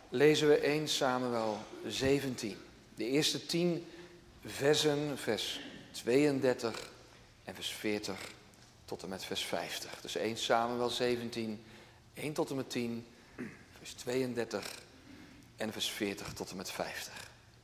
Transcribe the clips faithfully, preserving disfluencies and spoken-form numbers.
lezen we eerste Samuel zeventien. De eerste tien versen, vers tweeëndertig en vers veertig tot en met vers vijftig. Dus eerste Samuel zeventien, één tot en met tien, vers tweeëndertig en vers veertig tot en met vijftig.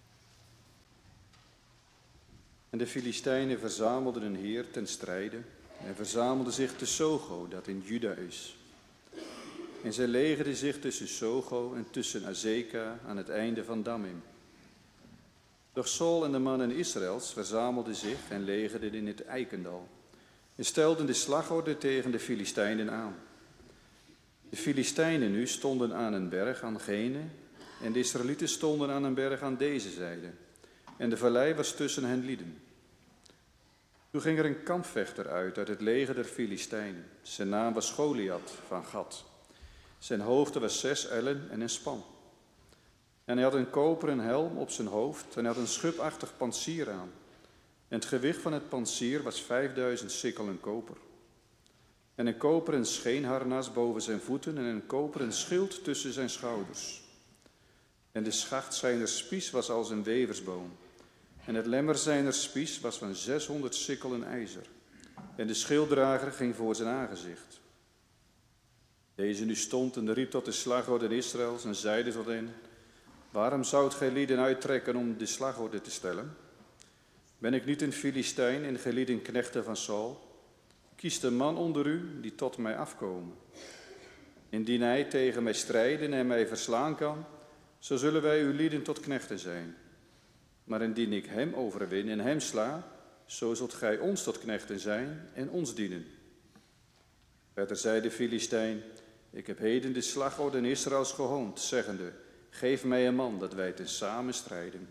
En de Filistijnen verzamelden een heer ten strijde en verzamelden zich te Sogo, dat in Juda is. En zij legerden zich tussen Sogo en tussen Azeka aan het einde van Damim. Doch Saul en de mannen Israëls verzamelden zich en legerden in het Eikendal en stelden de slagorde tegen de Filistijnen aan. De Filistijnen nu stonden aan een berg aan gene en de Israëlieten stonden aan een berg aan deze zijde. En de vallei was tussen hen lieden. Toen ging er een kampvechter uit uit het leger der Filistijnen. Zijn naam was Goliath van Gat. Zijn hoogte was zes ellen en een span. En hij had een koperen helm op zijn hoofd en hij had een schubachtig pantsier aan. En het gewicht van het pantsier was vijfduizend sikkelen koper. En een koperen scheenharnas boven zijn voeten en een koperen schild tussen zijn schouders. En de schacht zijner spies was als een weversboom. En het lemmer zijner spies was van zeshonderd sikkelen ijzer. En de schilddrager ging voor zijn aangezicht. Deze nu stond en riep tot de slagorde Israëls en zeide tot hen: waarom zoudt gij lieden uittrekken om de slagorde te stellen? Ben ik niet een Filistijn en gij lieden knechten van Saul? Kies een man onder u die tot mij afkomen. Indien hij tegen mij strijden en mij verslaan kan, zo zullen wij uw lieden tot knechten zijn. Maar indien ik hem overwin en hem sla, zo zult gij ons tot knechten zijn en ons dienen. Verder zei de Filistijn: ik heb heden de slagorde Israëls gehoond, zeggende: geef mij een man dat wij tezamen strijden.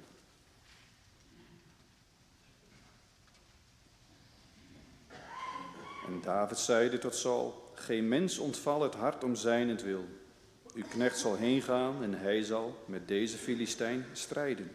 En David zeide tot Saul: geen mens ontval het hart om zijnentwil. Uw knecht zal heen gaan en hij zal met deze Filistijn strijden.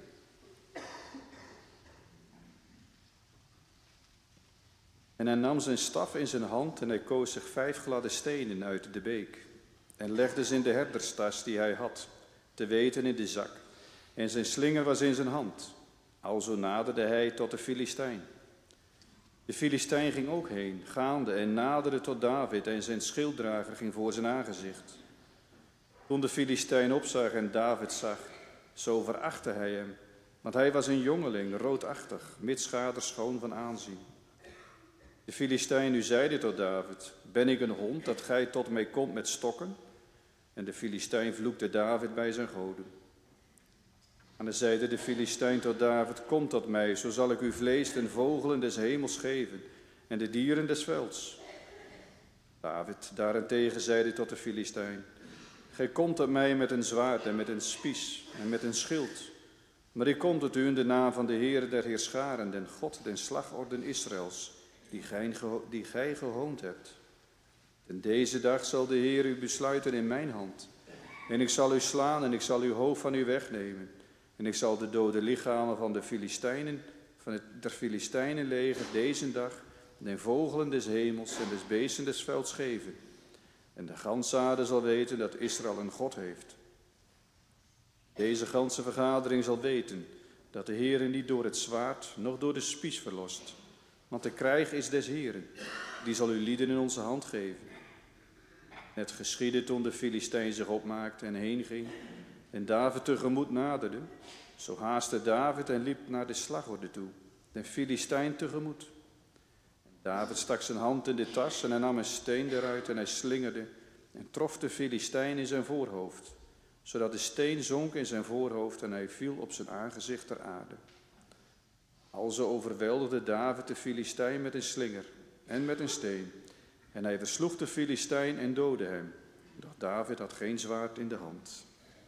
En hij nam zijn staf in zijn hand en hij koos zich vijf gladde stenen uit de beek. En legde ze in de herderstas die hij had, te weten in de zak. En zijn slinger was in zijn hand. Alzo naderde hij tot de Filistijn. De Filistijn ging ook heen, gaande en naderde tot David en zijn schilddrager ging voor zijn aangezicht. Toen de Filistijn opzag en David zag, zo verachtte hij hem, want hij was een jongeling, roodachtig, mitschader schoon van aanzien. De Filistijn nu zeide tot David: ben ik een hond dat gij tot mij komt met stokken? En de Filistijn vloekte David bij zijn goden. En dan zeide de Filistijn tot David: kom tot mij, zo zal ik u vlees en vogelen des hemels geven en de dieren des velds. David daarentegen zeide tot de Filistijn: gij komt tot mij met een zwaard en met een spies en met een schild. Maar ik kom tot u in de naam van de Heere der Heerscharen, den God, den slagorden Israëls, die gij, die gij gehoond hebt. En deze dag zal de Heer u besluiten in mijn hand. En ik zal u slaan en ik zal uw hoofd van u wegnemen. En ik zal de dode lichamen van de Filistijnen, van het der Filistijnen leger deze dag den vogelen des hemels en des beesten des velds geven. En de gansaarde zal weten dat Israël een God heeft. Deze ganse vergadering zal weten dat de Heer niet door het zwaard, noch door de spies verlost. Want de krijg is des Heeren, die zal uw lieden in onze hand geven. Het geschiedde toen de Filistijn zich opmaakte en heen ging en David tegemoet naderde. Zo haastte David en liep naar de slagorde toe, den Filistijn tegemoet. David stak zijn hand in de tas en hij nam een steen eruit en hij slingerde en trof de Filistijn in zijn voorhoofd, zodat de steen zonk in zijn voorhoofd en hij viel op zijn aangezicht ter aarde. Alzo overweldigde David de Filistijn met een slinger en met een steen. En hij versloeg de Filistijn en doodde hem. Doch David had geen zwaard in de hand.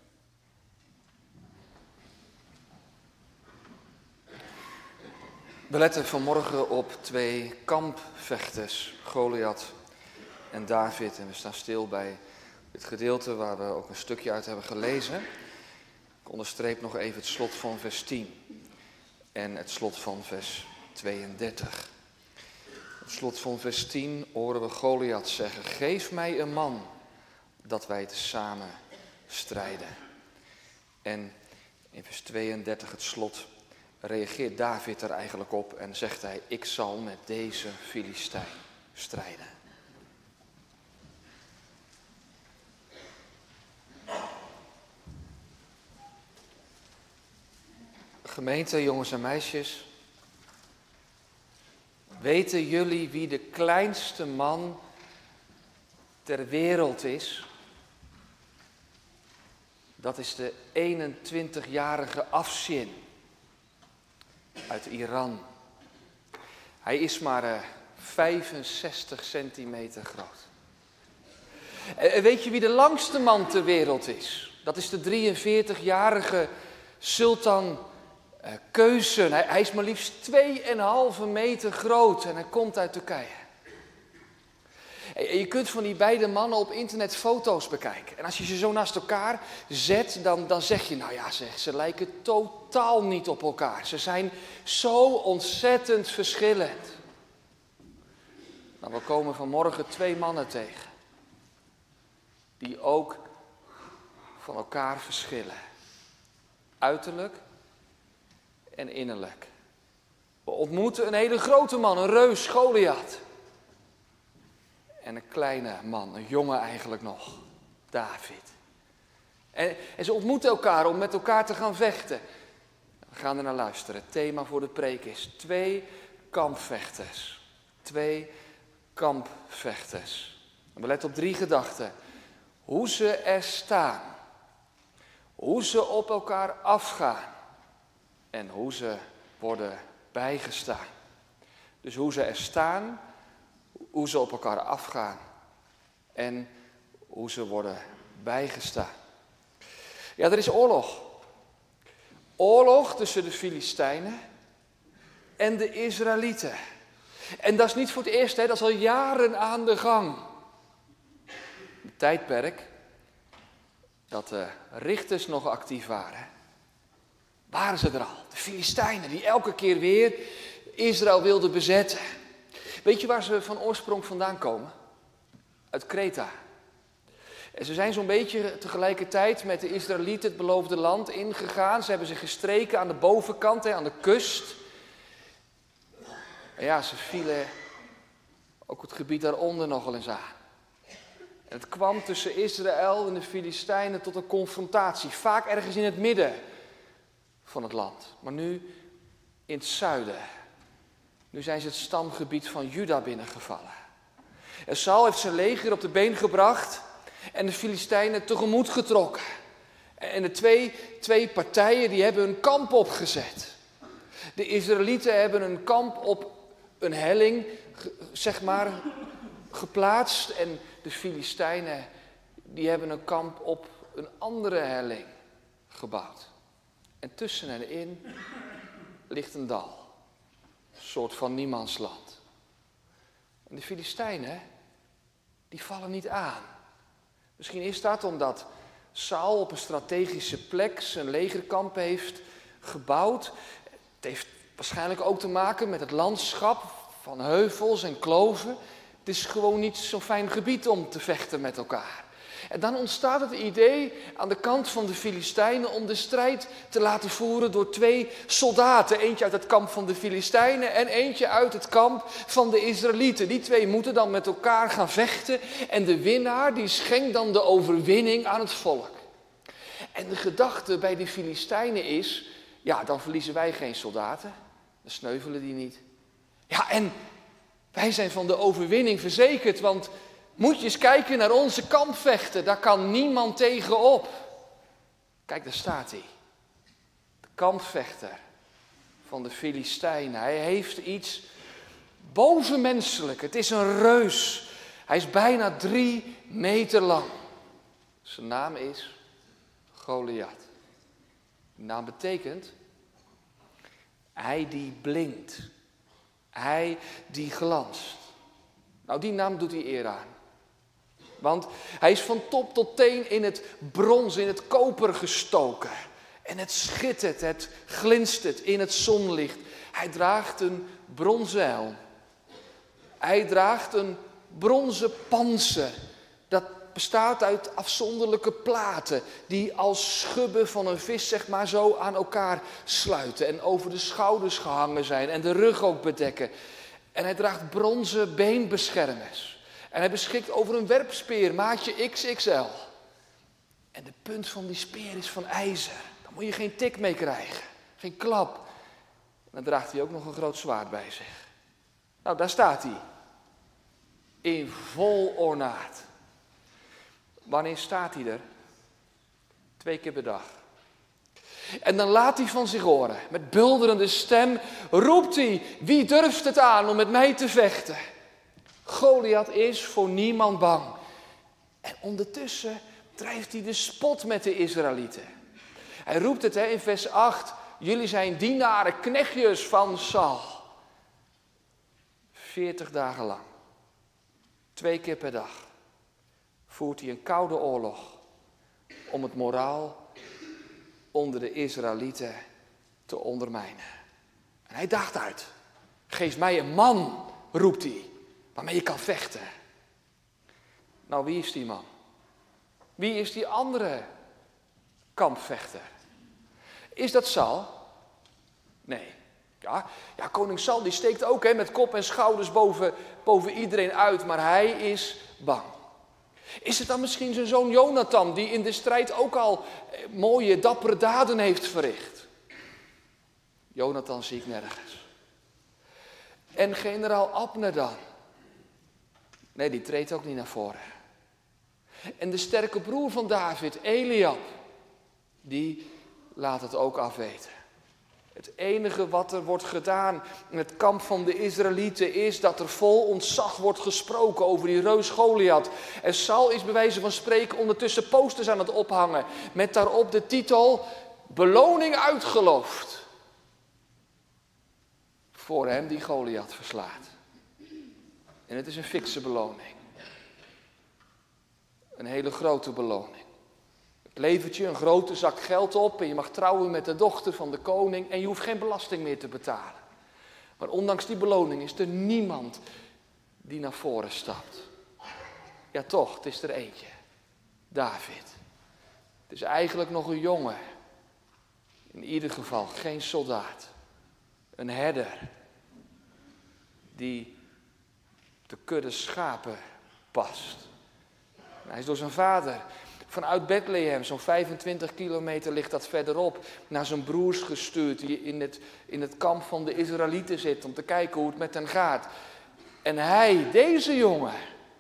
We letten vanmorgen op twee kampvechters, Goliath en David. En we staan stil bij het gedeelte waar we ook een stukje uit hebben gelezen. Ik onderstreep nog even het slot van vers tien en het slot van vers tweeëndertig. Het slot van vers tien horen we Goliath zeggen: geef mij een man dat wij tezamen strijden. En in vers tweeëndertig het slot reageert David er eigenlijk op en zegt hij: ik zal met deze Filistijn strijden. Gemeente, jongens en meisjes, weten jullie wie de kleinste man ter wereld is? Dat is de eenentwintigjarige Afshin uit Iran. Hij is maar uh, vijfenzestig centimeter groot. En weet je wie de langste man ter wereld is? Dat is de drieënveertigjarige Sultan uh, Kösen. Hij, hij is maar liefst twee komma vijf meter groot en hij komt uit Turkije. En je kunt van die beide mannen op internet foto's bekijken. En als je ze zo naast elkaar zet, dan, dan zeg je, nou ja zeg, ze lijken totaal niet op elkaar. Ze zijn zo ontzettend verschillend. Nou, we komen vanmorgen twee mannen tegen. Die ook van elkaar verschillen. Uiterlijk en innerlijk. We ontmoeten een hele grote man, een reus, Goliath. En een kleine man, een jongen eigenlijk nog, David. En, en ze ontmoeten elkaar om met elkaar te gaan vechten. We gaan er naar luisteren. Het thema voor de preek is twee kampvechters. Twee kampvechters. En we letten op drie gedachten. Hoe ze er staan. Hoe ze op elkaar afgaan. En hoe ze worden bijgestaan. Dus hoe ze er staan, hoe ze op elkaar afgaan en hoe ze worden bijgestaan. Ja, er is oorlog. Oorlog tussen de Filistijnen en de Israëlieten. En dat is niet voor het eerst, hè, dat is al jaren aan de gang. Een tijdperk dat de richters nog actief waren. Waren ze er al, de Filistijnen die elke keer weer Israël wilden bezetten. Weet je waar ze van oorsprong vandaan komen? Uit Kreta. En ze zijn zo'n beetje tegelijkertijd met de Israëlieten het beloofde land ingegaan. Ze hebben zich gestreken aan de bovenkant, aan de kust. En ja, ze vielen ook het gebied daaronder nogal eens aan. En het kwam tussen Israël en de Filistijnen tot een confrontatie. Vaak ergens in het midden van het land. Maar nu in het zuiden. Nu zijn ze het stamgebied van Juda binnengevallen. En Saul heeft zijn leger op de been gebracht en de Filistijnen tegemoet getrokken. En de twee, twee partijen die hebben een kamp opgezet. De Israëlieten hebben een kamp op een helling, zeg maar, geplaatst. En de Filistijnen die hebben een kamp op een andere helling gebouwd. En tussen hen in ligt een dal. Een soort van niemandsland. En de Filistijnen, die vallen niet aan. Misschien is dat omdat Saul op een strategische plek zijn legerkamp heeft gebouwd. Het heeft waarschijnlijk ook te maken met het landschap van heuvels en kloven. Het is gewoon niet zo'n fijn gebied om te vechten met elkaar. En dan ontstaat het idee aan de kant van de Filistijnen om de strijd te laten voeren door twee soldaten. Eentje uit het kamp van de Filistijnen en eentje uit het kamp van de Israëlieten. Die twee moeten dan met elkaar gaan vechten en de winnaar die schenkt dan de overwinning aan het volk. En de gedachte bij de Filistijnen is, ja, dan verliezen wij geen soldaten, dan sneuvelen die niet. Ja, en wij zijn van de overwinning verzekerd, want moet je eens kijken naar onze kampvechten, daar kan niemand tegenop. Kijk, daar staat hij. De kampvechter van de Filistijnen. Hij heeft iets bovenmenselijk. Het is een reus. Hij is bijna drie meter lang. Zijn naam is Goliath. Die naam betekent hij die blinkt. Hij die glanst. Nou, die naam doet hij eer aan. Want hij is van top tot teen in het brons, in het koper gestoken. En het schittert, het glinstert in het zonlicht. Hij draagt een bronzen helm. Hij draagt een bronzen pantser. Dat bestaat uit afzonderlijke platen die als schubben van een vis zeg maar zo aan elkaar sluiten en over de schouders gehangen zijn en de rug ook bedekken. En hij draagt bronzen beenbeschermers. En hij beschikt over een werpspeer, maatje X X L. En de punt van die speer is van ijzer. Daar moet je geen tik mee krijgen, geen klap. En dan draagt hij ook nog een groot zwaard bij zich. Nou, daar staat hij. In vol ornaat. Wanneer staat hij er? Twee keer per dag. En dan laat hij van zich horen. Met bulderende stem roept hij: wie durft het aan om met mij te vechten? Goliath is voor niemand bang. En ondertussen drijft hij de spot met de Israëlieten. Hij roept het hè, in vers acht. Jullie zijn dienaren, knechtjes van Saul. Veertig dagen lang. Twee keer per dag. Voert hij een koude oorlog. Om het moraal onder de Israëlieten te ondermijnen. En hij daagt uit. Geef mij een man, roept hij, waarmee je kan vechten. Nou, wie is die man? Wie is die andere kampvechter? Is dat Saul? Nee. Ja, ja, koning Saul die steekt ook hè, met kop en schouders boven, boven iedereen uit, maar hij is bang. Is het dan misschien zijn zoon Jonathan, die in de strijd ook al eh, mooie, dappere daden heeft verricht? Jonathan zie ik nergens. En generaal Abner dan? Nee, die treedt ook niet naar voren. En de sterke broer van David, Eliab, die laat het ook afweten. Het enige wat er wordt gedaan in het kamp van de Israëlieten is dat er vol ontzag wordt gesproken over die reus Goliath. En Saul is bij wijze van spreken ondertussen posters aan het ophangen met daarop de titel beloning uitgeloofd. Voor hem die Goliath verslaat. En het is een fikse beloning. Een hele grote beloning. Het levert je een grote zak geld op en je mag trouwen met de dochter van de koning en je hoeft geen belasting meer te betalen. Maar ondanks die beloning is er niemand die naar voren stapt. Ja toch, het is er eentje. David. Het is eigenlijk nog een jongen. In ieder geval geen soldaat. Een herder. Die de kudde schapen past. Hij is door zijn vader vanuit Bethlehem, zo'n vijfentwintig kilometer ligt dat verderop, naar zijn broers gestuurd die in het, in het kamp van de Israëlieten zitten om te kijken hoe het met hen gaat. En hij, deze jongen,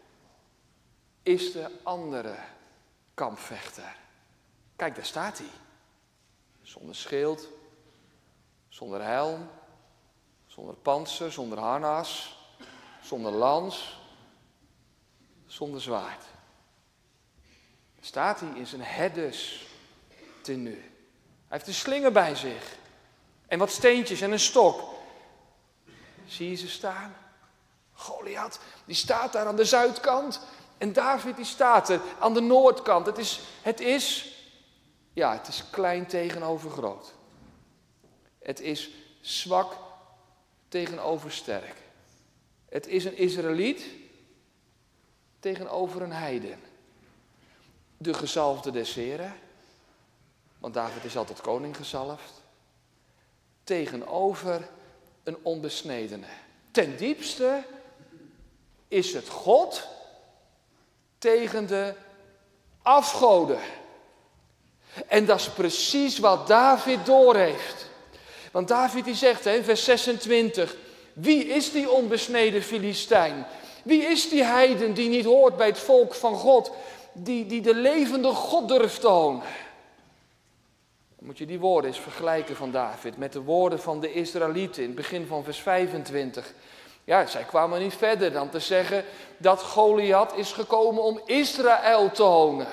is de andere kampvechter. Kijk, daar staat hij. Zonder schild, zonder helm, zonder pantser, zonder harnas, zonder lans, zonder zwaard. Staat hij in zijn herderstenu. Hij heeft een slinger bij zich. En wat steentjes en een stok. Zie je ze staan? Goliath, die staat daar aan de zuidkant. En David, die staat er aan de noordkant. Het is, het is, ja, het is klein tegenover groot. Het is zwak tegenover sterk. Het is een Israëliet tegenover een heiden. De gezalfde des Heren, want David is altijd koning gezalfd, tegenover een onbesnedene. Ten diepste is het God tegen de afgoden. En dat is precies wat David doorheeft. Want David die zegt hè, in vers zesentwintig, wie is die onbesneden Filistijn? Wie is die heiden die niet hoort bij het volk van God? Die, die de levende God durft te honen. Dan moet je die woorden eens vergelijken van David met de woorden van de Israëlieten in het begin van vers vijfentwintig. Ja, zij kwamen niet verder dan te zeggen dat Goliath is gekomen om Israël te honen.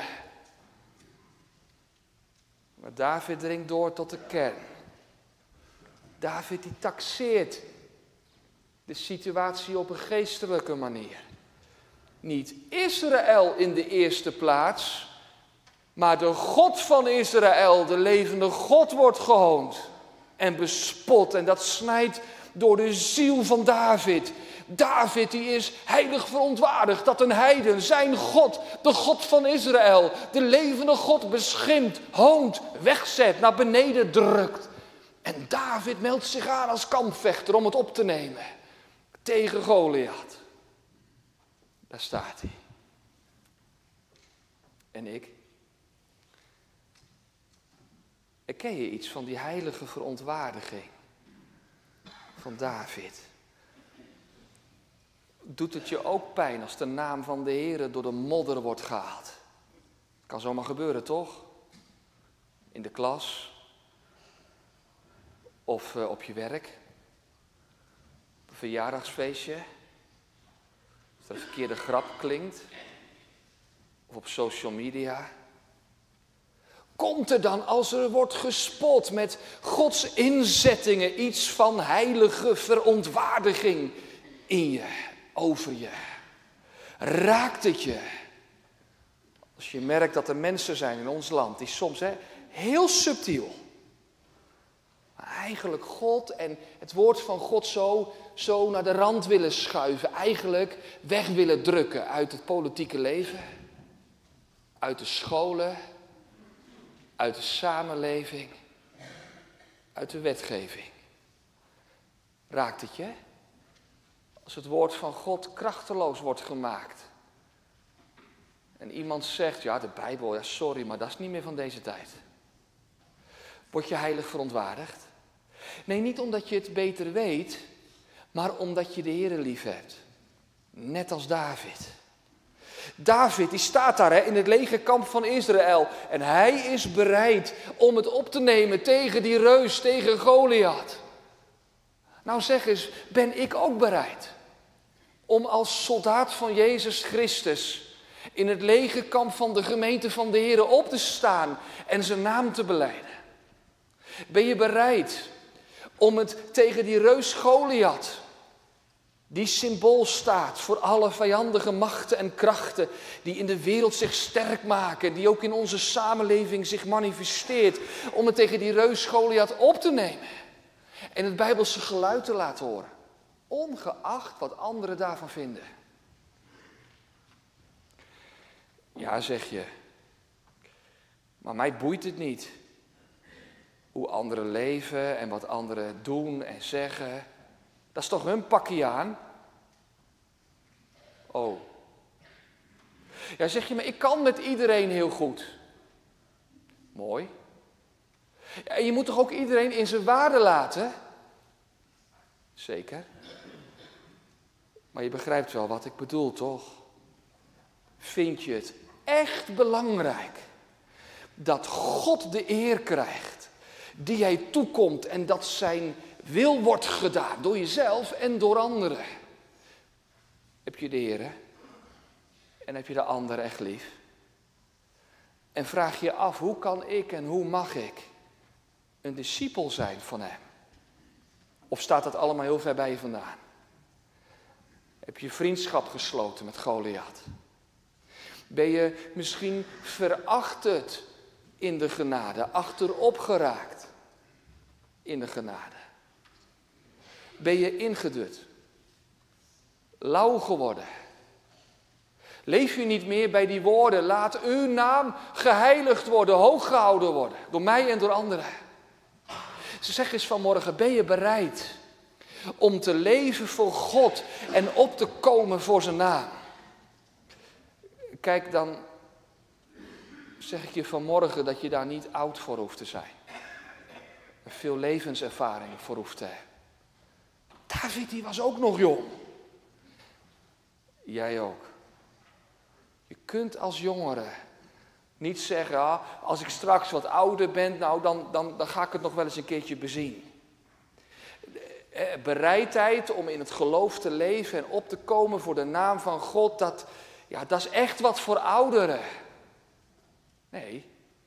Maar David dringt door tot de kern. David die taxeert de situatie op een geestelijke manier. Niet Israël in de eerste plaats, maar de God van Israël, de levende God, wordt gehoond en bespot. En dat snijdt door de ziel van David, David die is heilig verontwaardigd dat een heiden zijn God, de God van Israël, de levende God beschimpt, hoont, wegzet, naar beneden drukt. En David meldt zich aan als kampvechter om het op te nemen tegen Goliath. Daar staat hij. En ik? Ken je iets van die heilige verontwaardiging van David? Doet het je ook pijn als de naam van de Heere door de modder wordt gehaald? Kan zomaar gebeuren, toch? In de klas. Of uh, op je werk. Op een verjaardagsfeestje. Als er een verkeerde grap klinkt. Of op social media. Komt er dan, als er wordt gespot met Gods inzettingen, iets van heilige verontwaardiging in je, over je? Raakt het je? Als je merkt dat er mensen zijn in ons land die soms hè, heel subtiel, maar eigenlijk God en het woord van God zo, zo naar de rand willen schuiven, eigenlijk weg willen drukken uit het politieke leven, uit de scholen, uit de samenleving, uit de wetgeving. Raakt het je? Als het woord van God krachteloos wordt gemaakt. En iemand zegt, ja de Bijbel, ja sorry, maar dat is niet meer van deze tijd. Word je heilig verontwaardigd? Nee, niet omdat je het beter weet, maar omdat je de Heere lief hebt. Net als David. David, die staat daar hè, in het legerkamp van Israël. En hij is bereid om het op te nemen tegen die reus, tegen Goliath. Nou zeg eens, ben ik ook bereid om als soldaat van Jezus Christus in het legerkamp van de gemeente van de Heere op te staan en zijn naam te belijden? Ben je bereid om het tegen die reus Goliath, die symbool staat voor alle vijandige machten en krachten die in de wereld zich sterk maken, die ook in onze samenleving zich manifesteert, om het tegen die reus Goliath op te nemen en het Bijbelse geluid te laten horen, ongeacht wat anderen daarvan vinden? Ja, zeg je, maar mij boeit het niet hoe anderen leven en wat anderen doen en zeggen. Dat is toch hun pakje aan? Oh. Ja, zeg je, maar ik kan met iedereen heel goed. Mooi. Ja, en je moet toch ook iedereen in zijn waarde laten? Zeker. Maar je begrijpt wel wat ik bedoel, toch? Vind je het echt belangrijk dat God de eer krijgt die hij toekomt en dat zijn wil wordt gedaan door jezelf en door anderen? Heb je de Heer en heb je de ander echt lief? En vraag je af, hoe kan ik en hoe mag ik een discipel zijn van hem? Of staat dat allemaal heel ver bij je vandaan? Heb je vriendschap gesloten met Goliath? Ben je misschien verachterd in de genade, achterop geraakt in de genade? Ben je ingedut, lauw geworden? Leef je niet meer bij die woorden, laat uw naam geheiligd worden, hoog gehouden worden, door mij en door anderen? Ze zeggen eens vanmorgen, ben je bereid om te leven voor God en op te komen voor zijn naam? Kijk, dan zeg ik je vanmorgen dat je daar niet oud voor hoeft te zijn. En veel levenservaring voor hoeft te hebben. David, die was ook nog jong. Jij ook. Je kunt als jongere niet zeggen, ah, als ik straks wat ouder ben, nou dan, dan, dan ga ik het nog wel eens een keertje bezien. Bereidheid om in het geloof te leven en op te komen voor de naam van God, dat, ja, dat is echt wat voor ouderen. Nee,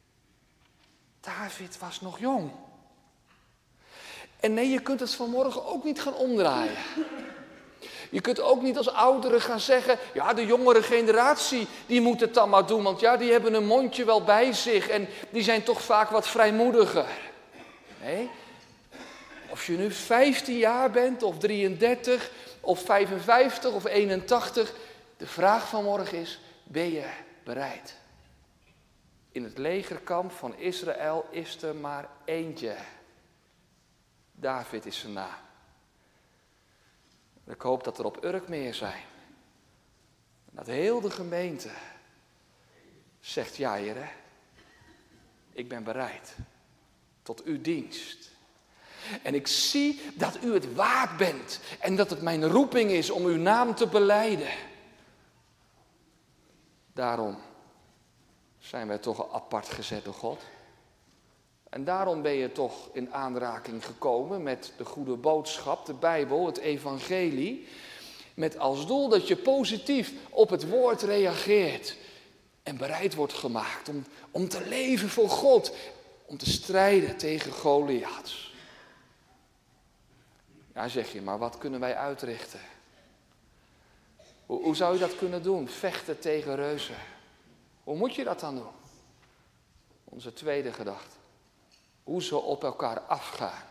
David was nog jong. En nee, je kunt het vanmorgen ook niet gaan omdraaien. Je kunt ook niet als ouderen gaan zeggen, ja, de jongere generatie, die moet het dan maar doen, want ja, die hebben een mondje wel bij zich en die zijn toch vaak wat vrijmoediger. Nee, of je nu vijftien jaar bent, of drieëndertig, of vijfenvijftig, of eenentachtig. De vraag van morgen is, ben je bereid? In het legerkamp van Israël is er maar eentje. David is zijn naam. Ik hoop dat er op Urk meer zijn. Dat heel de gemeente zegt, ja Heere, ik ben bereid tot uw dienst. En ik zie dat u het waard bent en dat het mijn roeping is om uw naam te belijden. Daarom zijn wij toch apart gezet door God. En daarom ben je toch in aanraking gekomen met de goede boodschap, de Bijbel, het evangelie. Met als doel dat je positief op het woord reageert. En bereid wordt gemaakt om, om te leven voor God. Om te strijden tegen Goliaths. Ja, zeg je, maar wat kunnen wij uitrichten? Hoe, hoe zou je dat kunnen doen? Vechten tegen reuzen. Hoe moet je dat dan doen? Onze tweede gedachte. Hoe ze op elkaar afgaan.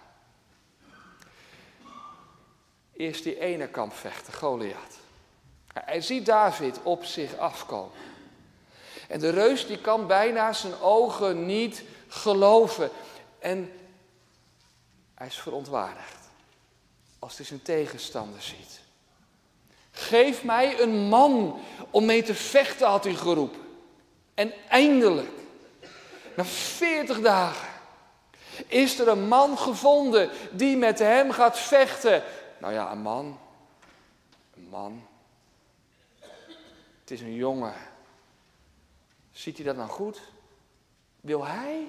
Eerst die ene kamp vechten, Goliath. Hij ziet David op zich afkomen. En de reus die kan bijna zijn ogen niet geloven. En hij is verontwaardigd. Als hij zijn tegenstander ziet. Geef mij een man om mee te vechten, had hij geroepen. En eindelijk, na veertig dagen, is er een man gevonden die met hem gaat vechten. Nou ja, een man. Een man. Het is een jongen. Ziet hij dat nou goed? Wil hij?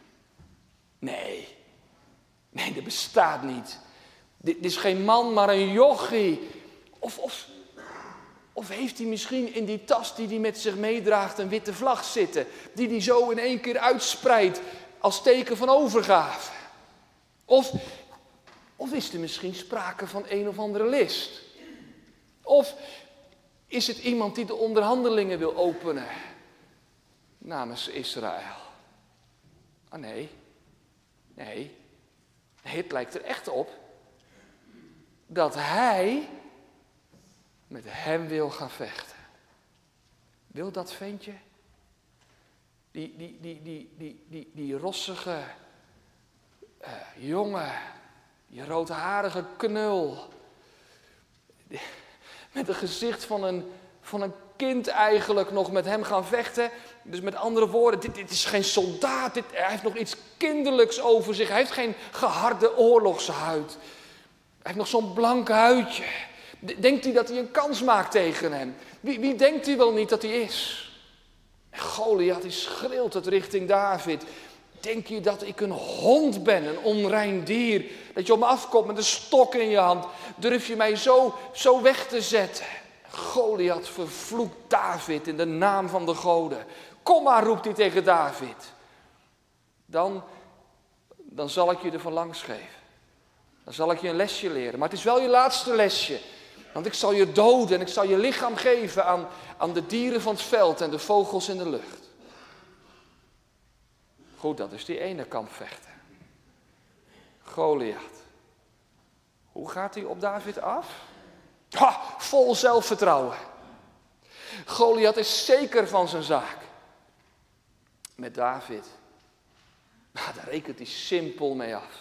Nee. Nee, dat bestaat niet. Dit, dit is geen man, maar een jochie. Of, of, of heeft hij misschien in die tas die hij met zich meedraagt een witte vlag zitten. Die hij zo in één keer uitspreidt als teken van overgave. Of, of is er misschien sprake van een of andere list. Of is het iemand die de onderhandelingen wil openen namens Israël. Ah nee, nee, nee, het lijkt er echt op dat hij met hem wil gaan vechten. Wil dat ventje? Die, die, die, die, die, die, die rossige uh, jongen, die roodharige knul, die, met een gezicht van een, van een kind eigenlijk nog met hem gaan vechten. Dus met andere woorden, dit, dit is geen soldaat, dit, hij heeft nog iets kinderlijks over zich. Hij heeft geen geharde oorlogshuid. Hij heeft nog zo'n blank huidje. Denkt hij dat hij een kans maakt tegen hem? Wie, wie denkt hij wel niet dat hij is? En Goliath die schreeuwt het richting David. Denk je dat ik een hond ben, een onrein dier? Dat je op me afkomt met een stok in je hand. Durf je mij zo, zo weg te zetten? Goliath vervloekt David in de naam van de goden. Kom maar, roept hij tegen David. Dan, dan zal ik je ervan langs geven. Dan zal ik je een lesje leren. Maar het is wel je laatste lesje. Want ik zal je doden en ik zal je lichaam geven aan, aan de dieren van het veld en de vogels in de lucht. Goed, dat is die ene kampvechter. Goliath. Hoe gaat hij op David af? Ha, vol zelfvertrouwen. Goliath is zeker van zijn zaak. Met David, nou, daar rekent hij simpel mee af.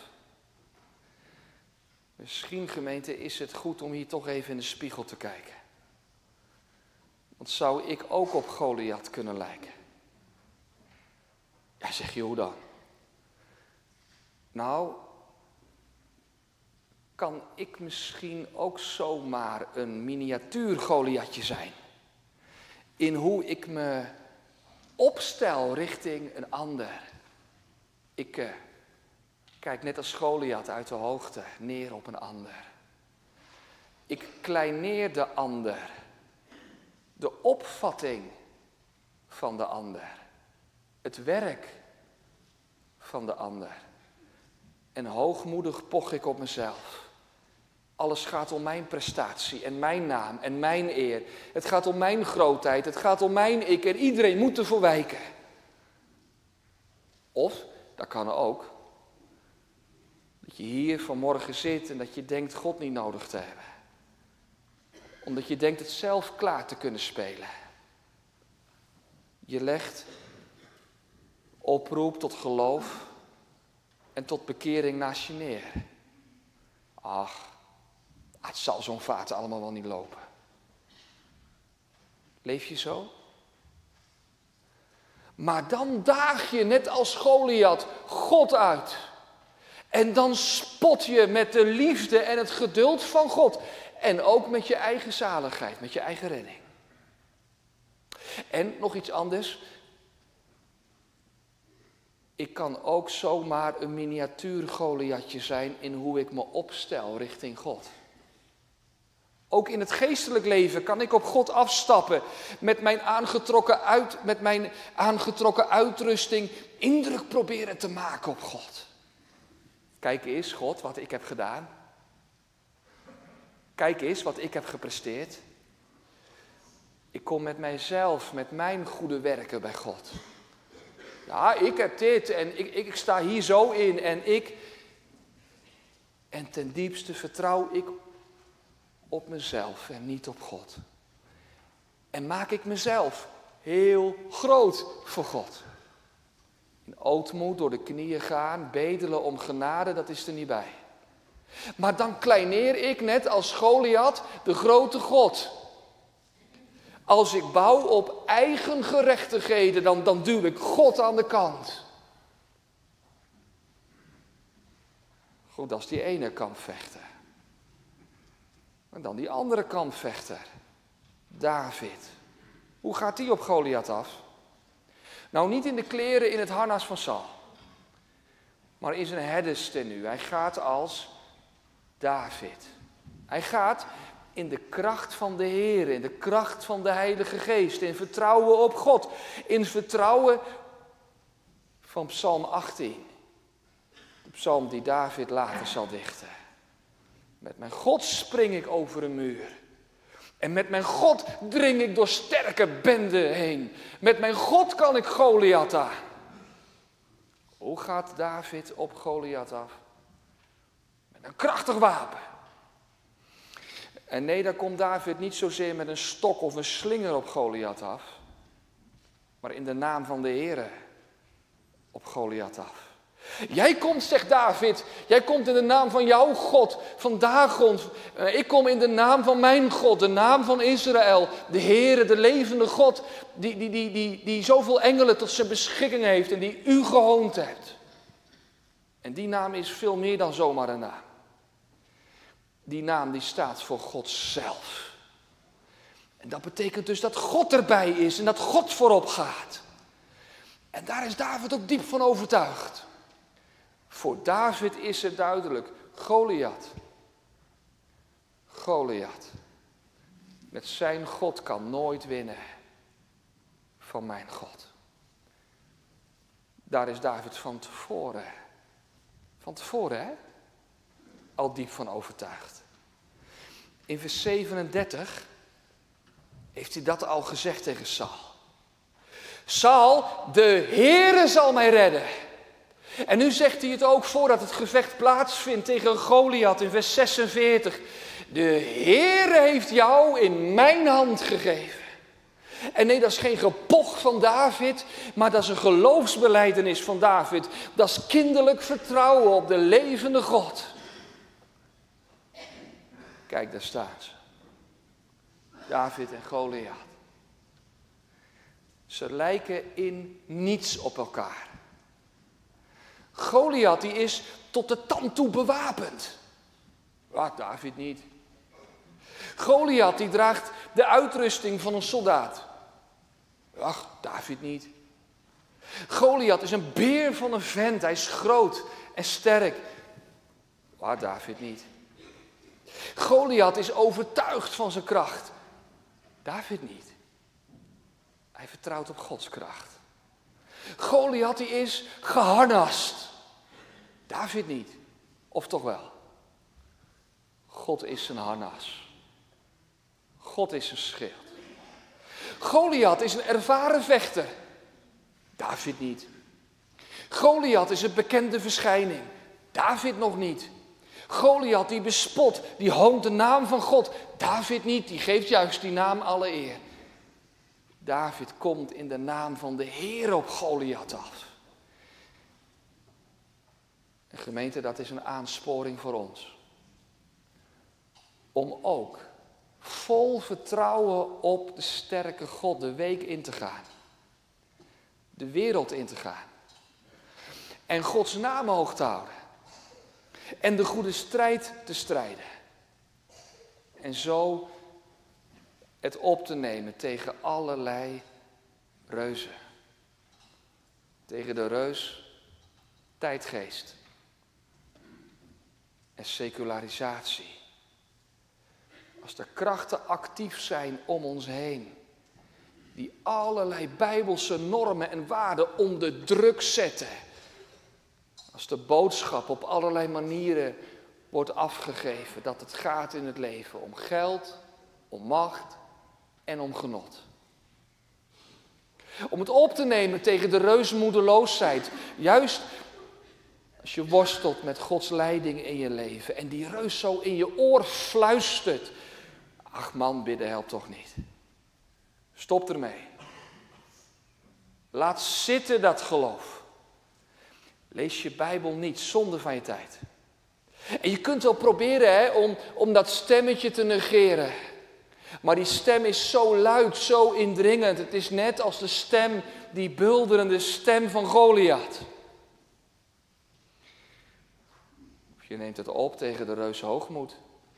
Misschien, gemeente, is het goed om hier toch even in de spiegel te kijken. Want zou ik ook op Goliath kunnen lijken? Ja, zeg je, hoe dan? Nou, kan ik misschien ook zomaar een miniatuur Goliathje zijn? In hoe ik me opstel richting een ander. Ik uh, kijk net als Goliath uit de hoogte neer op een ander. Ik kleineer de ander. De opvatting van de ander. Het werk van de ander. En hoogmoedig poch ik op mezelf. Alles gaat om mijn prestatie en mijn naam en mijn eer. Het gaat om mijn grootheid, het gaat om mijn ik en iedereen moet ervoor wijken. Of, dat kan ook, Dat je hier vanmorgen zit en dat je denkt God niet nodig te hebben. Omdat je denkt het zelf klaar te kunnen spelen. Je legt oproep tot geloof en tot bekering naast je neer. Ach, het zal zo'n vaart allemaal wel niet lopen. Leef je zo? Maar dan daag je net als Goliat God uit. En dan spot je met de liefde en het geduld van God. En ook met je eigen zaligheid, met je eigen redding. En nog iets anders. Ik kan ook zomaar een miniatuur Goliatje zijn in hoe ik me opstel richting God. Ook in het geestelijk leven kan ik op God afstappen met mijn aangetrokken, uit, met mijn aangetrokken uitrusting indruk proberen te maken op God. Kijk eens, God, wat ik heb gedaan. Kijk eens wat ik heb gepresteerd. Ik kom met mijzelf, met mijn goede werken bij God. Ja, ik heb dit en ik, ik sta hier zo in en ik... En ten diepste vertrouw ik op mezelf en niet op God. En maak ik mezelf heel groot voor God. In ootmoed door de knieën gaan, bedelen om genade, dat is er niet bij. Maar dan kleineer ik net als Goliat de grote God. Als ik bouw op eigen gerechtigheden, dan, dan duw ik God aan de kant. Goed, dat is die ene kampvechter. En dan die andere kampvechter, David. Hoe gaat die op Goliat af? Nou, niet in de kleren in het harnas van Saul, maar in zijn herderstenue. Hij gaat als David. Hij gaat in de kracht van de Heer, in de kracht van de Heilige Geest, in vertrouwen op God, in vertrouwen van Psalm achttien. De psalm die David later zal dichten. Met mijn God spring ik over een muur. En met mijn God dring ik door sterke benden heen. Met mijn God kan ik Goliat aan. Hoe gaat David op Goliat af? Met een krachtig wapen. En nee, daar komt David niet zozeer met een stok of een slinger op Goliat af. Maar in de naam van de Heere op Goliat af. Jij komt, zegt David, jij komt in de naam van jouw God, van Dagon. Ik kom in de naam van mijn God, de naam van Israël. De Heere, de levende God, die, die, die, die, die zoveel engelen tot zijn beschikking heeft en die u gehoond hebt. En die naam is veel meer dan zomaar een naam. Die naam die staat voor God zelf. En dat betekent dus dat God erbij is en dat God voorop gaat. En daar is David ook diep van overtuigd. Voor David is het duidelijk, Goliat. Goliat. Met zijn God kan nooit winnen van mijn God. Daar is David van tevoren. Van tevoren, hè? Al diep van overtuigd. In vers zevenendertig heeft hij dat al gezegd tegen Saul. Saul, de Heere zal mij redden. En nu zegt hij het ook voordat het gevecht plaatsvindt tegen Goliat in vers zesenveertig. De Heere heeft jou in mijn hand gegeven. En nee, dat is geen gepoch van David, maar dat is een geloofsbelijdenis van David. Dat is kinderlijk vertrouwen op de levende God. Kijk, daar staan ze. David en Goliat. Ze lijken in niets op elkaar. Goliat die is tot de tand toe bewapend. Ah, David niet. Goliat die draagt de uitrusting van een soldaat. Ach, David niet. Goliat is een beer van een vent. Hij is groot en sterk. Ah, David niet. Goliat is overtuigd van zijn kracht. David niet. Hij vertrouwt op Gods kracht. Goliat die is geharnast. David niet. Of toch wel? God is zijn harnas. God is zijn schild. Goliat is een ervaren vechter. David niet. Goliat is een bekende verschijning. David nog niet. Goliath die bespot, die hoont de naam van God. David niet, die geeft juist die naam alle eer. David komt in de naam van de Heer op Goliath af. En gemeente, dat is een aansporing voor ons. Om ook vol vertrouwen op de sterke God de week in te gaan. De wereld in te gaan. En Gods naam hoog te houden. En de goede strijd te strijden. En zo het op te nemen tegen allerlei reuzen. Tegen de reus tijdgeest. En secularisatie. Als er krachten actief zijn om ons heen. Die allerlei bijbelse normen en waarden onder druk zetten. Als de boodschap op allerlei manieren wordt afgegeven dat het gaat in het leven om geld, om macht en om genot. Om het op te nemen tegen de reusmoedeloosheid. Juist als je worstelt met Gods leiding in je leven en die reus zo in je oor fluistert. Ach man, bidden helpt toch niet. Stop ermee. Laat zitten dat geloof. Lees je Bijbel niet, zonde van je tijd. En je kunt wel proberen hè, om, om dat stemmetje te negeren. Maar die stem is zo luid, zo indringend. Het is net als de stem, die bulderende stem van Goliath. Of je neemt het op tegen de reus hoogmoed.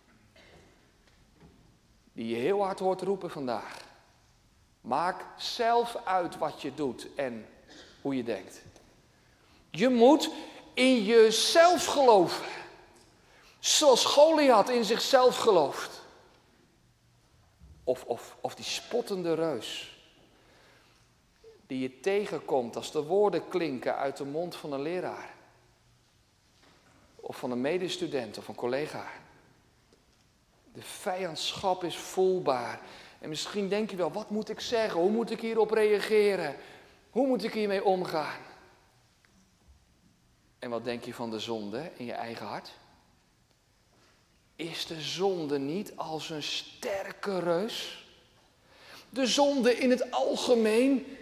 Die je heel hard hoort roepen vandaag. Maak zelf uit wat je doet en hoe je denkt. Je moet in jezelf geloven. Zoals Goliath in zichzelf gelooft. Of, of, of die spottende reus. Die je tegenkomt als de woorden klinken uit de mond van een leraar. Of van een medestudent of een collega. De vijandschap is voelbaar. En misschien denk je wel, wat moet ik zeggen? Hoe moet ik hierop reageren? Hoe moet ik hiermee omgaan? En wat denk je van de zonde in je eigen hart? Is de zonde niet als een sterke reus? De zonde in het algemeen.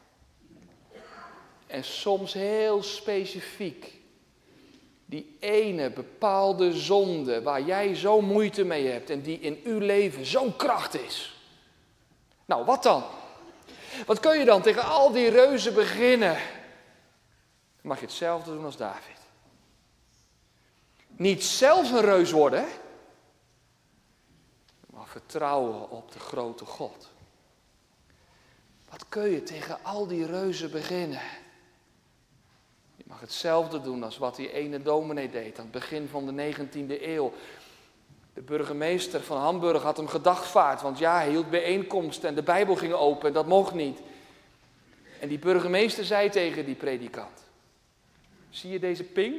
En soms heel specifiek. Die ene bepaalde zonde waar jij zo moeite mee hebt en die in uw leven zo'n kracht is. Nou, wat dan? Wat kun je dan tegen al die reuzen beginnen? Dan mag je hetzelfde doen als David. Niet zelf een reus worden, maar vertrouwen op de grote God. Wat kun je tegen al die reuzen beginnen? Je mag hetzelfde doen als wat die ene dominee deed aan het begin van de negentiende eeuw. De burgemeester van Hamburg had hem gedagvaard, want ja, hij hield bijeenkomsten en de Bijbel ging open en dat mocht niet. En die burgemeester zei tegen die predikant, zie je deze pink?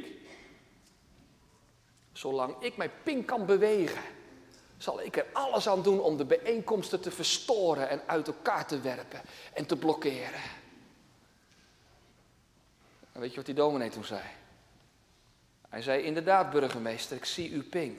Zolang ik mijn pink kan bewegen, zal ik er alles aan doen om de bijeenkomsten te verstoren en uit elkaar te werpen en te blokkeren. En weet je wat die dominee toen zei? Hij zei, inderdaad burgemeester, ik zie uw pink.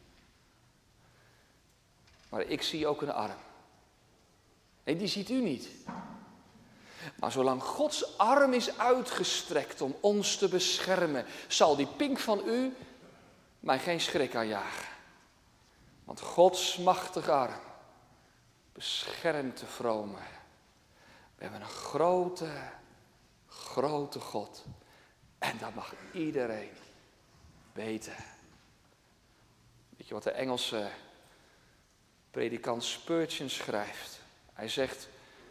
Maar ik zie ook een arm. Nee, die ziet u niet. Maar zolang Gods arm is uitgestrekt om ons te beschermen, zal die pink van u mij geen schrik aanjagen. Want Gods machtige arm beschermt de vromen. We hebben een grote, grote God. En dat mag iedereen weten. Weet je wat de Engelse predikant Spurgeon schrijft? Hij zegt,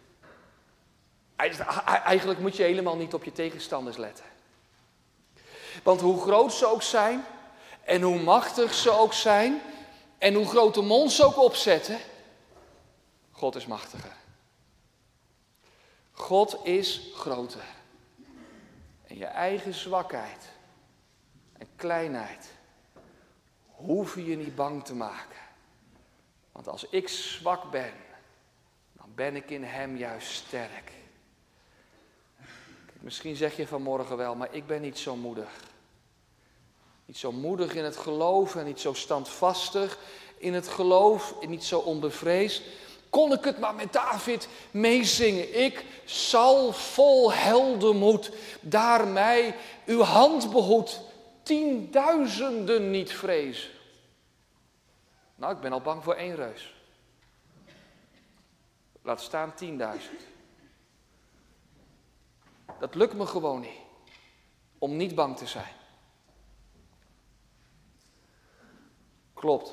eigenlijk moet je helemaal niet op je tegenstanders letten. Want hoe groot ze ook zijn, en hoe machtig ze ook zijn, en hoe groot de mond ze ook opzetten, God is machtiger. God is groter. En je eigen zwakheid en kleinheid hoef je je niet bang te maken. Want als ik zwak ben, dan ben ik in hem juist sterk. Kijk, misschien zeg je vanmorgen wel, maar ik ben niet zo moedig. Niet zo moedig in het geloof en niet zo standvastig in het geloof en niet zo onbevreesd. Kon ik het maar met David meezingen. Ik zal vol heldenmoed daar mij uw hand behoedt. Tienduizenden niet vrezen. Nou, ik ben al bang voor één reus. Laat staan tienduizend. Dat lukt me gewoon niet. Om niet bang te zijn. Klopt.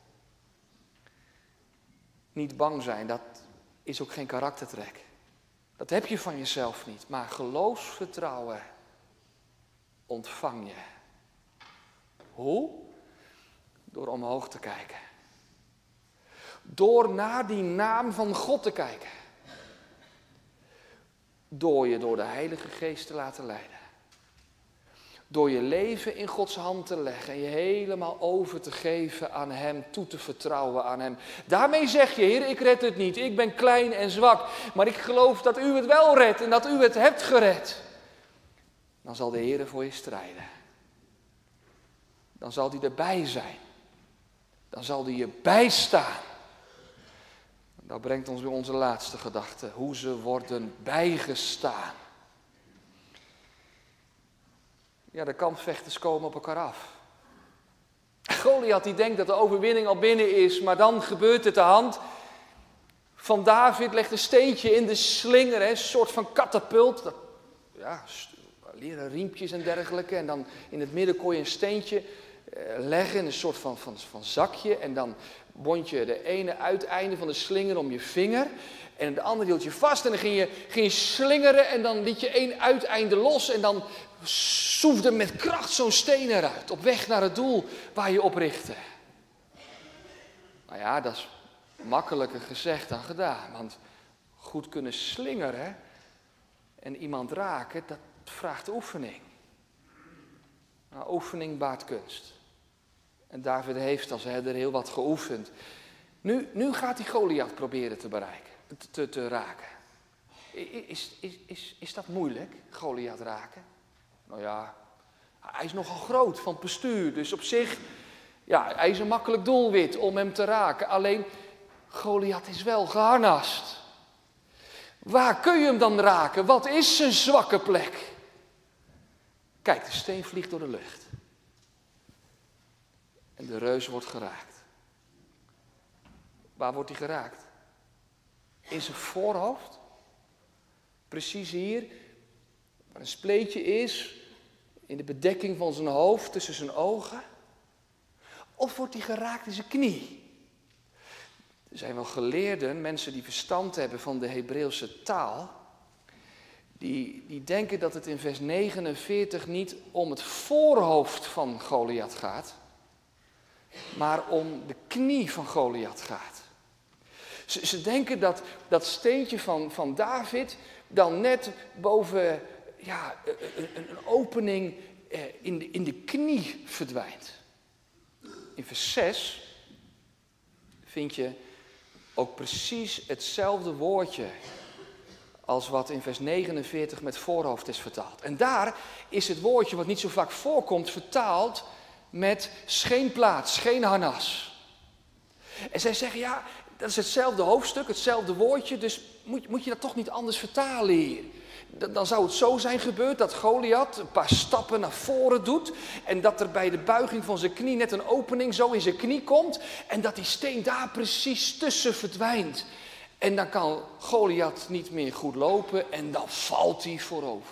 Niet bang zijn, dat is ook geen karaktertrek. Dat heb je van jezelf niet. Maar geloofsvertrouwen ontvang je. Hoe? Door omhoog te kijken. Door naar die naam van God te kijken. Door je door de Heilige Geest te laten leiden. Door je leven in Gods hand te leggen en je helemaal over te geven aan Hem, toe te vertrouwen aan Hem. Daarmee zeg je, Heer, ik red het niet, ik ben klein en zwak, maar ik geloof dat U het wel redt en dat U het hebt gered. Dan zal de Heer voor je strijden. Dan zal Hij erbij zijn. Dan zal Hij je bijstaan. Dat brengt ons weer onze laatste gedachte, hoe ze worden bijgestaan. Ja, de kampvechters komen op elkaar af. Goliath die denkt dat de overwinning al binnen is, maar dan gebeurt het de hand van David, legt een steentje in de slinger, hè, een soort van katapult. Dat, ja, leren riempjes en dergelijke. En dan in het midden kon je een steentje eh, leggen, een soort van, van, van zakje. En dan bond je de ene uiteinde van de slinger om je vinger. En de andere hield je vast en dan ging je, ging je slingeren en dan liet je één uiteinde los. En dan soefde met kracht zo'n steen eruit, op weg naar het doel waar je op richtte. Nou ja, dat is makkelijker gezegd dan gedaan. Want goed kunnen slingeren en iemand raken, dat vraagt oefening. Nou, oefening baart kunst. En David heeft als herder heel wat geoefend. Nu, nu gaat hij Goliath proberen te bereiken, te, te raken. Is, is, is, is dat moeilijk, Goliath raken? Nou ja, hij is nogal groot van postuur, dus op zich, ja, hij is een makkelijk doelwit om hem te raken. Alleen, Goliath is wel geharnast. Waar kun je hem dan raken? Wat is zijn zwakke plek? Kijk, de steen vliegt door de lucht. En de reus wordt geraakt. Waar wordt hij geraakt? In zijn voorhoofd. Precies hier, waar een spleetje is, in de bedekking van zijn hoofd, tussen zijn ogen. Of wordt hij geraakt in zijn knie? Er zijn wel geleerden, mensen die verstand hebben van de Hebreeuwse taal, die, die denken dat het in vers negenenveertig niet om het voorhoofd van Goliath gaat, maar om de knie van Goliath gaat. Ze, ze denken dat dat steentje van, van David dan net boven ja, een, een opening in de, in de knie verdwijnt. In vers zes vind je ook precies hetzelfde woordje als wat in vers negenenveertig met voorhoofd is vertaald. En daar is het woordje wat niet zo vaak voorkomt vertaald met scheenplaats, scheenharnas. En zij zeggen, ja, dat is hetzelfde hoofdstuk, hetzelfde woordje, dus moet, moet je dat toch niet anders vertalen hier? Dan zou het zo zijn gebeurd dat Goliath een paar stappen naar voren doet en dat er bij de buiging van zijn knie net een opening zo in zijn knie komt en dat die steen daar precies tussen verdwijnt. En dan kan Goliath niet meer goed lopen en dan valt hij voorover.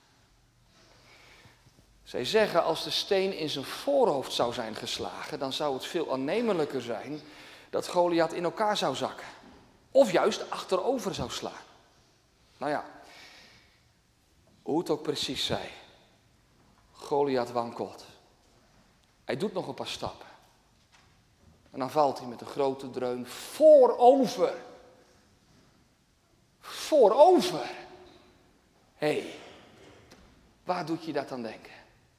Zij zeggen, als de steen in zijn voorhoofd zou zijn geslagen, dan zou het veel aannemelijker zijn dat Goliath in elkaar zou zakken. Of juist achterover zou slaan. Nou ja, hoe het ook precies zij. Goliath wankelt. Hij doet nog een paar stappen. En dan valt hij met een grote dreun voorover. Voorover. Hé, hey, waar doet je dat aan denken?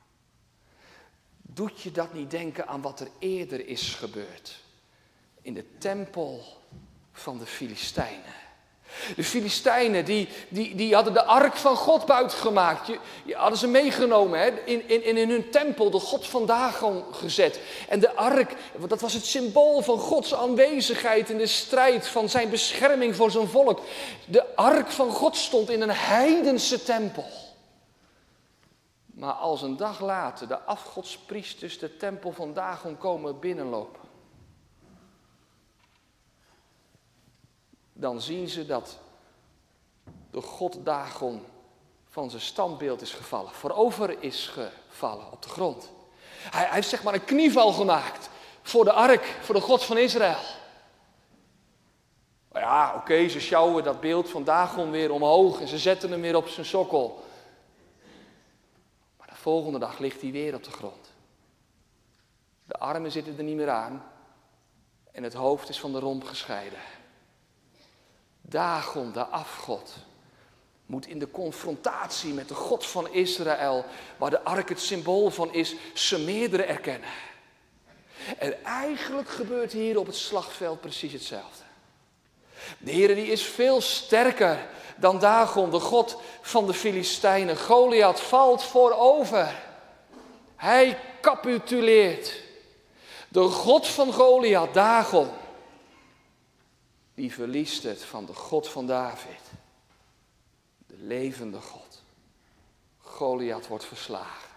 Doet je dat niet denken aan wat er eerder is gebeurd? In de tempel van de Filistijnen. De Filistijnen, die, die, die hadden de ark van God buitgemaakt. Die, die hadden ze meegenomen, hè, in, in, in hun tempel, de God van Dagon gezet. En de ark, dat was het symbool van Gods aanwezigheid in de strijd, van zijn bescherming voor zijn volk. De ark van God stond in een heidense tempel. Maar als een dag later de afgodspriesters de tempel van Dagon komen binnenlopen, dan zien ze dat de god Dagon van zijn standbeeld is gevallen, voorover is gevallen op de grond. Hij, hij heeft zeg maar een knieval gemaakt voor de ark, voor de God van Israël. Maar ja, oké, okay, ze sjouwen dat beeld van Dagon weer omhoog en ze zetten hem weer op zijn sokkel. Maar de volgende dag ligt hij weer op de grond. De armen zitten er niet meer aan en het hoofd is van de romp gescheiden. Dagon, de afgod, moet in de confrontatie met de God van Israël, waar de ark het symbool van is, zijn meerdere erkennen. En eigenlijk gebeurt hier op het slagveld precies hetzelfde. De Heer die is veel sterker dan Dagon, de God van de Filistijnen. Goliath valt voorover. Hij capituleert. De God van Goliath, Dagon, die verliest het van de God van David. De levende God. Goliath wordt verslagen.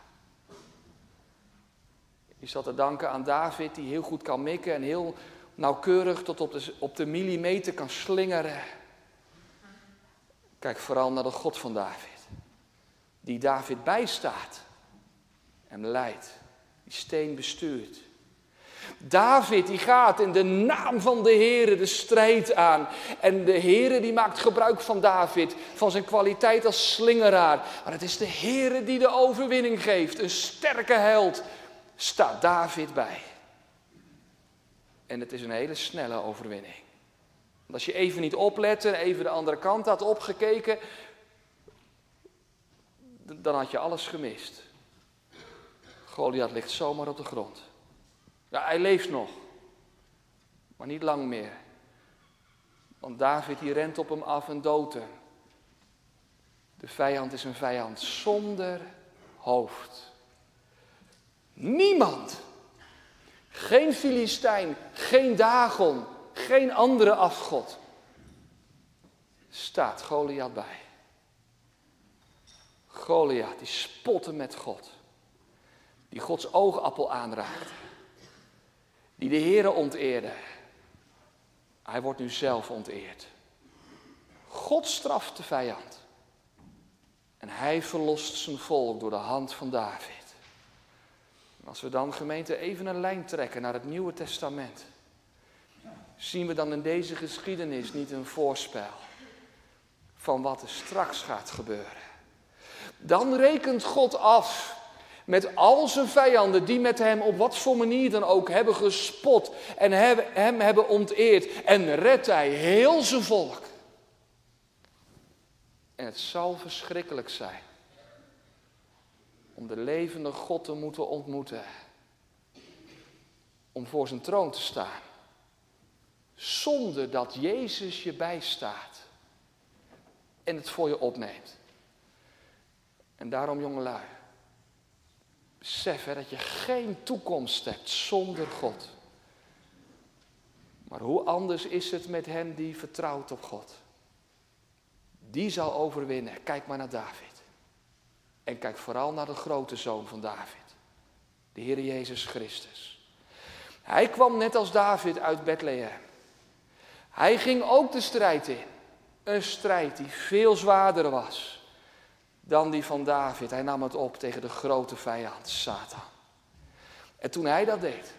Is dat te danken aan David, die heel goed kan mikken en heel nauwkeurig tot op de, op de millimeter kan slingeren. Kijk vooral naar de God van David. Die David bijstaat. Hem leidt. Die steen bestuurt. David die gaat in de naam van de Heere de strijd aan. En de Heere die maakt gebruik van David, van zijn kwaliteit als slingeraar. Maar het is de Heere die de overwinning geeft. Een sterke held staat David bij. En het is een hele snelle overwinning. Want als je even niet oplette en even de andere kant had opgekeken, dan had je alles gemist. Goliath ligt zomaar op de grond. Ja, hij leeft nog, maar niet lang meer. Want David die rent op hem af en doodt hem. De vijand is een vijand zonder hoofd. Niemand, geen Filistijn, geen Dagon, geen andere afgod, staat Goliath bij. Goliath die spotte met God, die Gods oogappel aanraakte. Die de Heere onteerde. Hij wordt nu zelf onteerd. God straft de vijand. En hij verlost zijn volk door de hand van David. En als we dan, gemeente, even een lijn trekken naar het Nieuwe Testament, zien we dan in deze geschiedenis niet een voorspel van wat er straks gaat gebeuren. Dan rekent God af met al zijn vijanden die met hem op wat voor manier dan ook hebben gespot en hem hebben onteerd. En redt hij heel zijn volk. En het zal verschrikkelijk zijn om de levende God te moeten ontmoeten. Om voor zijn troon te staan. Zonder dat Jezus je bijstaat. En het voor je opneemt. En daarom, jongelui, besef hè, dat je geen toekomst hebt zonder God. Maar hoe anders is het met hem die vertrouwt op God? Die zal overwinnen. Kijk maar naar David. En kijk vooral naar de grote zoon van David. De Heer Jezus Christus. Hij kwam net als David uit Bethlehem. Hij ging ook de strijd in. Een strijd die veel zwaarder was dan die van David. Hij nam het op tegen de grote vijand, Satan. En toen hij dat deed,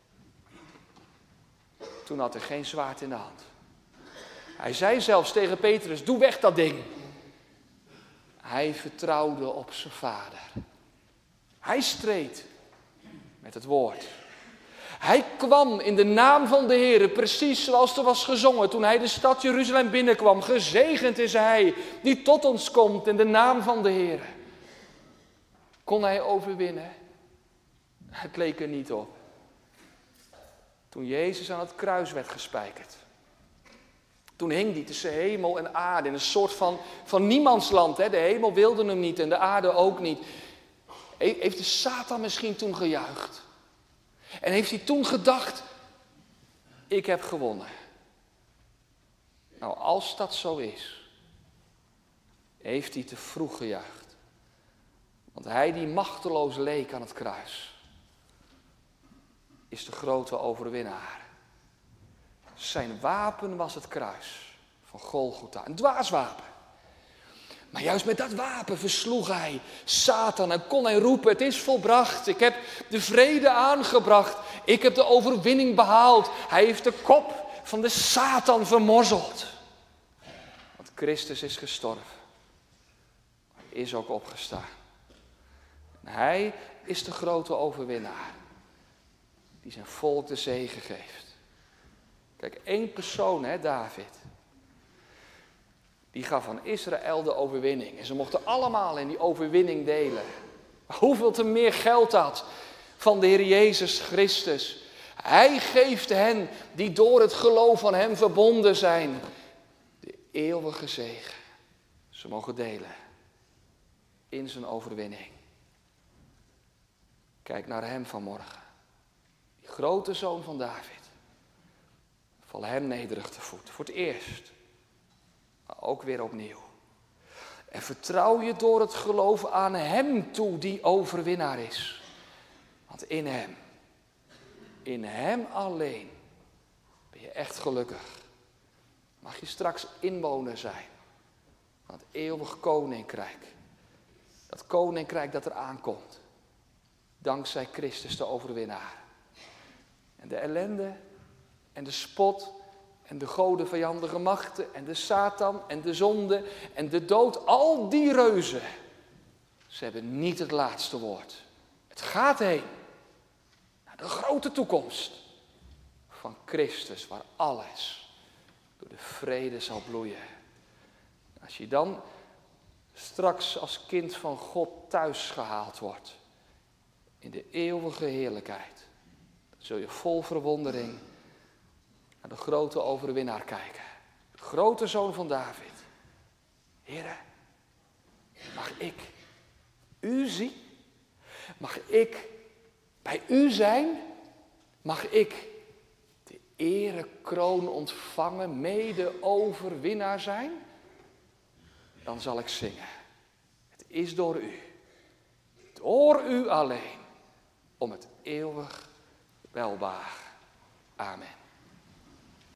toen had hij geen zwaard in de hand. Hij zei zelfs tegen Petrus, doe weg dat ding. Hij vertrouwde op zijn vader. Hij streed met het woord. Hij kwam in de naam van de Heer, precies zoals er was gezongen toen hij de stad Jeruzalem binnenkwam. Gezegend is hij die tot ons komt in de naam van de Heer. Kon hij overwinnen? Het leek er niet op. Toen Jezus aan het kruis werd gespijkerd. Toen hing hij tussen hemel en aarde in een soort van, van niemandsland. Hè? De hemel wilde hem niet en de aarde ook niet. Heeft de Satan misschien toen gejuicht? En heeft hij toen gedacht, ik heb gewonnen. Nou, als dat zo is, heeft hij te vroeg gejuicht. Want hij die machteloos leek aan het kruis, is de grote overwinnaar. Zijn wapen was het kruis van Golgotha, een dwaaswapen. Maar juist met dat wapen versloeg hij Satan en kon hij roepen, het is volbracht. Ik heb de vrede aangebracht. Ik heb de overwinning behaald. Hij heeft de kop van de Satan vermorzeld. Want Christus is gestorven. Hij is ook opgestaan. En hij is de grote overwinnaar. Die zijn volk de zege geeft. Kijk, één persoon, hè, David. Die gaf aan Israël de overwinning. En ze mochten allemaal in die overwinning delen. Maar hoeveel te meer geld had van de Heer Jezus Christus. Hij geeft hen die door het geloof van hem verbonden zijn. De eeuwige zegen. Ze mogen delen in zijn overwinning. Kijk naar hem vanmorgen. Die grote zoon van David. Val hem nederig te voet. Voor het eerst. Maar ook weer opnieuw. En vertrouw je door het geloof aan hem toe die overwinnaar is. Want in hem, in hem alleen, ben je echt gelukkig. Mag je straks inwoner zijn van het eeuwig koninkrijk. Dat koninkrijk dat er aankomt. Dankzij Christus de overwinnaar. En de ellende en de spot en de godenvijandige machten en de Satan en de zonde en de dood. Al die reuzen, ze hebben niet het laatste woord. Het gaat heen naar de grote toekomst van Christus, waar alles door de vrede zal bloeien. Als je dan straks als kind van God thuis gehaald wordt, in de eeuwige heerlijkheid, dan zul je vol verwondering naar de grote overwinnaar kijken. De grote zoon van David. Heere, mag ik u zien? Mag ik bij u zijn? Mag ik de erekroon ontvangen, mede overwinnaar zijn? Dan zal ik zingen. Het is door u. Door u alleen. Om het eeuwig welbehagen. Amen.